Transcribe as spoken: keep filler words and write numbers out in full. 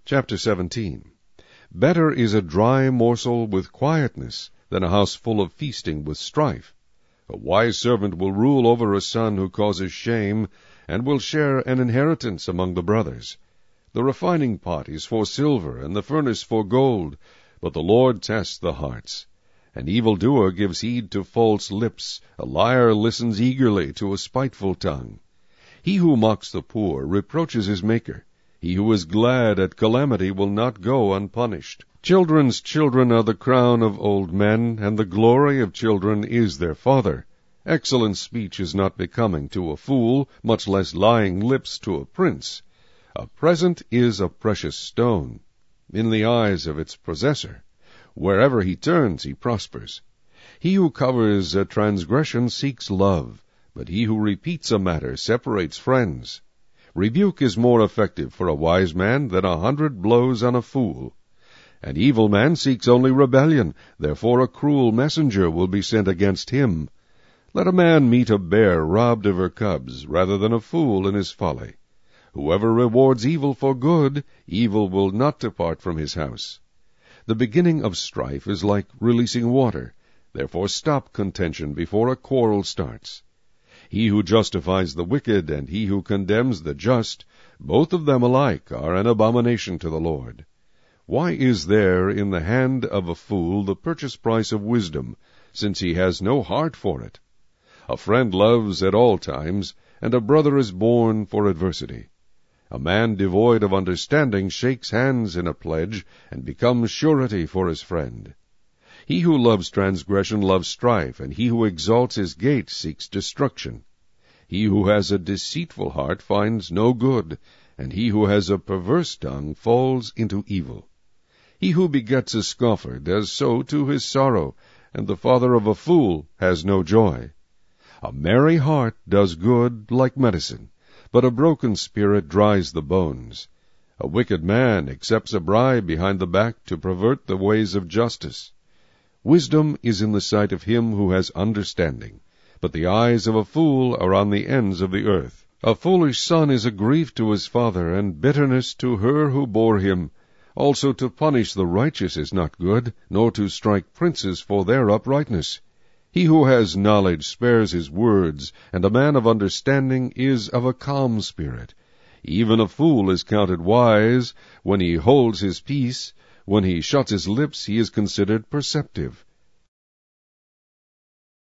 Chapter seventeen. Better is a dry morsel with quietness than a house full of feasting with strife. A wise servant will rule over a son who causes shame, and will share an inheritance among the brothers. The refining pot is for silver, and the furnace for gold, but the Lord tests the hearts. An evildoer gives heed to false lips, a liar listens eagerly to a spiteful tongue. He who mocks the poor reproaches his Maker. He who is glad at calamity will not go unpunished. Children's children are the crown of old men, and the glory of children is their father. Excellent speech is not becoming to a fool, much less lying lips to a prince. A present is a precious stone in the eyes of its possessor. Wherever he turns, he prospers. He who covers a transgression seeks love, but he who repeats a matter separates friends. Rebuke is more effective for a wise man than a hundred blows on a fool. An evil man seeks only rebellion, therefore a cruel messenger will be sent against him. Let a man meet a bear robbed of her cubs, rather than a fool in his folly. Whoever rewards evil for good, evil will not depart from his house. The beginning of strife is like releasing water, therefore stop contention before a quarrel starts. He who justifies the wicked and he who condemns the just, both of them alike are an abomination to the Lord. Why is there in the hand of a fool the purchase price of wisdom, since he has no heart for it? A friend loves at all times, and a brother is born for adversity. A man devoid of understanding shakes hands in a pledge, and becomes surety for his friend. He who loves transgression loves strife, and he who exalts his gate seeks destruction. He who has a deceitful heart finds no good, and he who has a perverse tongue falls into evil. He who begets a scoffer does so to his sorrow, and the father of a fool has no joy. A merry heart does good like medicine, but a broken spirit dries the bones. A wicked man accepts a bribe behind the back to pervert the ways of justice. Wisdom is in the sight of him who has understanding, but the eyes of a fool are on the ends of the earth. A foolish son is a grief to his father, and bitterness to her who bore him. Also to punish the righteous is not good, nor to strike princes for their uprightness. He who has knowledge spares his words, and a man of understanding is of a calm spirit. Even a fool is counted wise when he holds his peace. When he shuts his lips, he is considered perceptive.